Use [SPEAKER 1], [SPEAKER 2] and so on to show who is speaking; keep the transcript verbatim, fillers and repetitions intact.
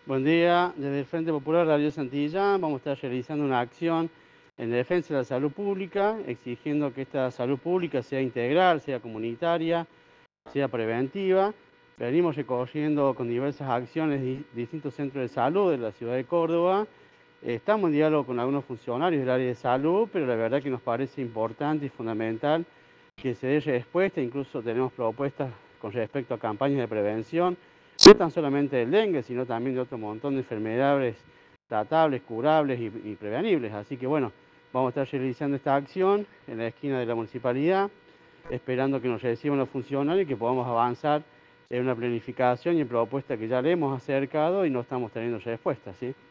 [SPEAKER 1] Buen día, desde el Frente Popular Darío Santillán vamos a estar realizando una acción en defensa de la salud pública, exigiendo que esta salud pública sea integral, sea comunitaria, sea preventiva. Venimos recorriendo con diversas acciones di- distintos centros de salud de la ciudad de Córdoba. Estamos en diálogo con algunos funcionarios del área de salud, pero la verdad que nos parece importante y fundamental que se dé respuesta. Incluso tenemos propuestas con respecto a campañas de prevención, no tan solamente del dengue, sino también de otro montón de enfermedades tratables, curables y, y prevenibles. Así que bueno, vamos a estar realizando esta acción en la esquina de la municipalidad, esperando que nos reciban los funcionarios y que podamos avanzar en una planificación y en propuesta que ya le hemos acercado y no estamos teniendo respuesta, ¿sí?